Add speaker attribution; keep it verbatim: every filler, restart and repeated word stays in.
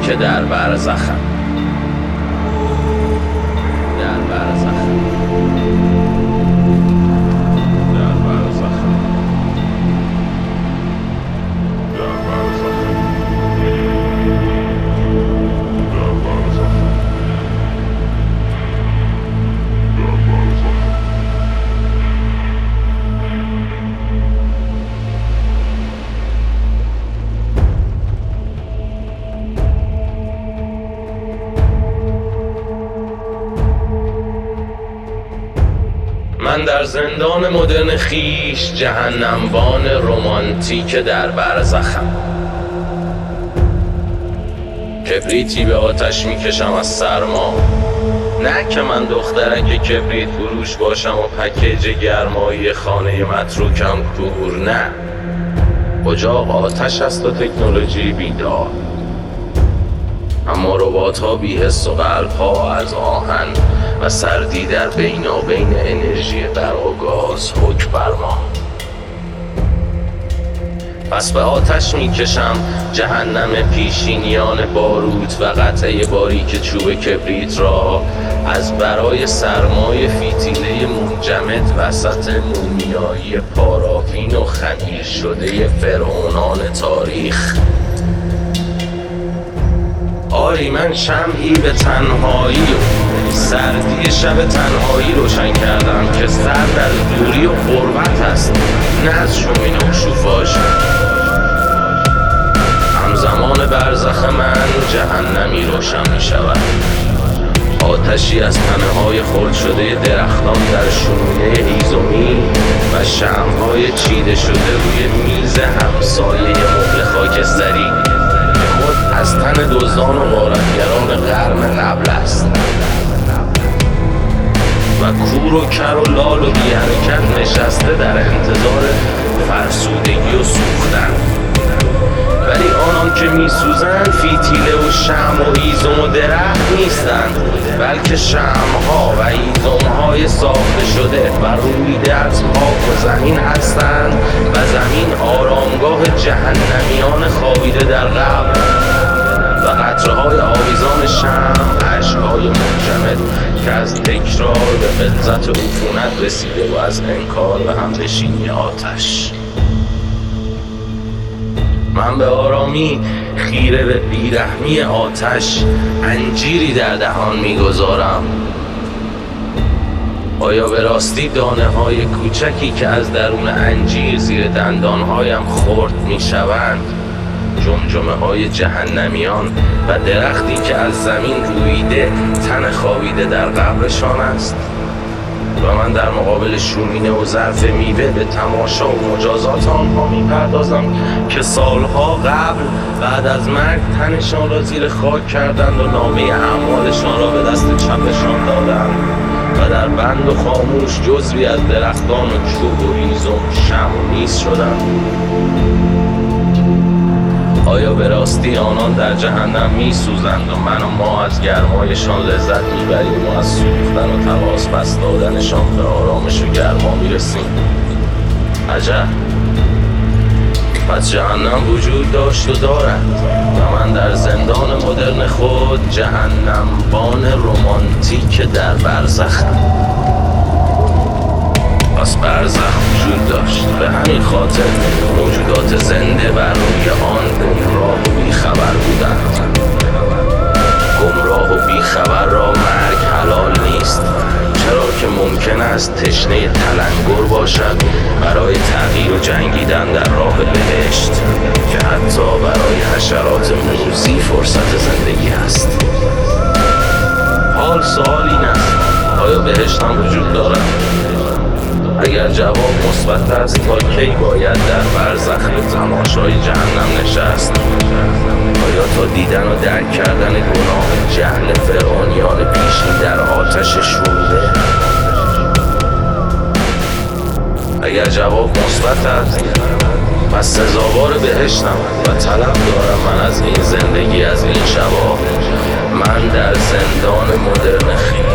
Speaker 1: که در برزخم در برزخم در برزخم در برزخم در برزخم در برزخم. من در زندان مدرن خیش جهنمبان رمانتیک در برزخم. کبریتی به آتش میکشم از سرما، نه که من دخترک کبریت فروش باشم و پکیج گرمایی خانه متروکم کور، نه، اجاق آتش است و تکنولوژی بیدار، اما ربات ها بی حس و قلب ها از آهن و سردی در بینابین انرژی برق و گاز حکم بر ما. پس به آتش میکشم جهنم پیشینیان باروت و قطعه باریک چوب کبریت را از برای سرمای فیتیله منجمد وسط مومیایی پارافین و خمیر شده فرعونان تاریخ. آری من شمعی به تنهایی و سردی شب تنهایی روشن کردم که سرد از دوری و غربت است، نه از شومین و شوفاژ. همزمان برزخ من جهنمی روشن می شود، آتشی از تنه های خرد شده درختان در شومینه هیزومی و شمعهای چیده شده روی میز همسایه مبل خاکستری که خود از تن دزدان و غارتگران قرن قبل است و کور و کر و لال و بی حرکت نشسته در انتظار فرسودگی و سوختن. ولی آنان که می سوزند فیتیله و شمع و هیزم و درخت نیستند، بلکه شمعها و هیزمهای ساخته شده و رویده از خاک و زمین هستند و زمین آرامگاه جهنمیان خوابیده در قبر و قطره‌های آویزان شمع اشک‌های منجمد که از تکرار به غلظت عفونت رسیده و از انکار و همنشینی آتش. من به آرامی خیره به بیرحمی آتش انجیری در دهان میگذارم. آیا به راستی دانه های کوچکی که از درون انجیر زیر دندانهایم خرد میشوند جمجمه های جهنمیان و درختی که از زمین رویده تن خوابیده در قبرشان است؟ و من در مقابل شومینه و ظرف میوه به تماشا و مجازات آنها میپردازم که سالها قبل بعد از مرگ تنشان را زیر خاک کردند و نامه اعمالشان را به دست چپشان دادند و در بند و خاموش جزوی از درختان و چوب و هیزم شمع و میز شدند. آیا به راستی آنان در جهنم می سوزند و من و ما از گرمایشان لذت می بریم و از سوختن و تماس پس دادنشان به آرامش و گرما می رسیم؟ عجب، پس جهنم وجود داشت و دارد و من در زندان مدرن خود جهنمبان رمانتیک در برزخم. پس برزخ وجود داشت، به همین خاطر موجودات زنده بر روی آن گمراه و بیخبر بودند. گمراه و بیخبر را مرگ حلال نیست، چرا که ممکن است تشنه تلنگر باشد برای تغییر و جنگیدن در راه بهشت که حتی برای حشرات موذی فرصت زندگی هست. حال سوال این است، آیا بهشت هم وجود دارد؟ اگر جواب مثبت است، تا کی باید در برزخ تماشای جهنم نشست؟ آیا تا دیدن و درک کردن گناه جهل فرعونیان پیشین در آتش شوره؟ اگر جواب مثبت است، پس سزاوار بهشتم و طلب دارم من از این زندگی، از این شبا. من در زندان مدرن خیلی